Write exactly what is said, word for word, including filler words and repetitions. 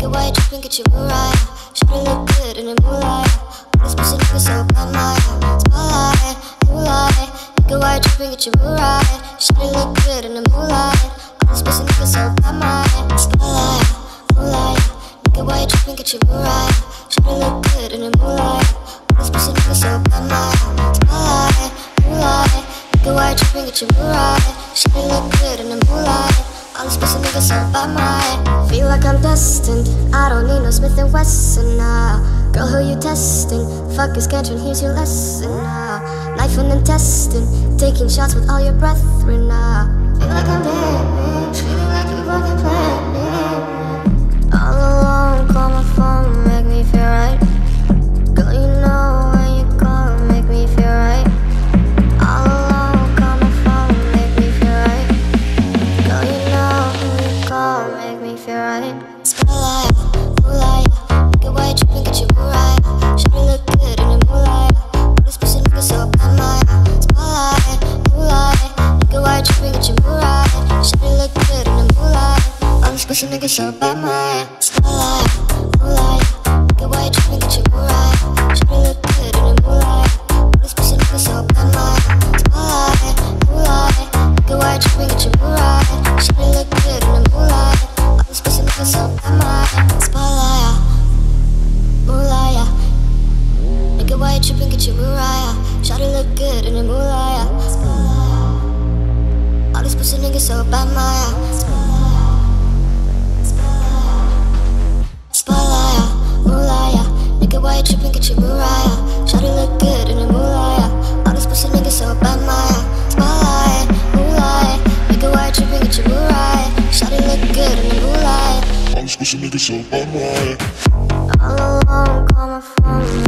Nigga, why you tripping? Get your Mariah. Shawty look good in the moonlight. All these pussy niggas so bad, my spotlight, moonlight. Nigga, why you tripping? Get your Mariah. Shawty look good in the moonlight. All these pussy niggas so bad, my spotlight, moonlight. Nigga, why you tripping? Get your Mariah. Shawty look good in the moonlight. All these pussy niggas so bad, my spotlight, moonlight. Nigga, why you tripping? Get your Mariah. Shawty look good in the moonlight. All these pussy niggas so bad, my feel like I'm destined. I don't need no Smith and Wesson now. Girl, who you testing? Fuck your schedule, here's your lesson now. Knife and intestine, taking shots with all your brethren now. Feel like I'm dead, feeling like you fucking planned it. All alone, call my phone, make me feel right. Girl, you know when you call, make me feel right. All alone, call my phone, make me feel right. Girl, you know when you call, make me feel right. Spotlight, moonlight, nigga, why you tripping? Get your Mariah. Shawty look good in the moonlight. All these pussy niggas so bad, my spotlight, moonlight. Nigga, why you tripping? Get your Mariah. Shawty look good in the moonlight. All these pussy niggas so bad, my spotlight, moonlight. Nigga, why you tripping? Get your Mariah. Shawty look good in the moonlight. All these pussy niggas so bad, my spotlight, moonlight. Nigga, why you tripping? Get your Mariah. Shawty look good in the moonlight. All these pussy niggas so bad, my spotlight, moonlight. Nigga, why you tripping? Get your Mariah. Shawty look good in the moonlight. All these pussy niggas so bad, my spotlight, moonlight. Nigga, why you tripping? Get your Mariah. Shawty look good in the moonlight. All these pussy niggas so bad, my spotlight, moonlight. Nigga, why you tripping? Get your Mariah. Shawty look good in the moonlight. All these pussy niggas so bad, my All alone, call my phone.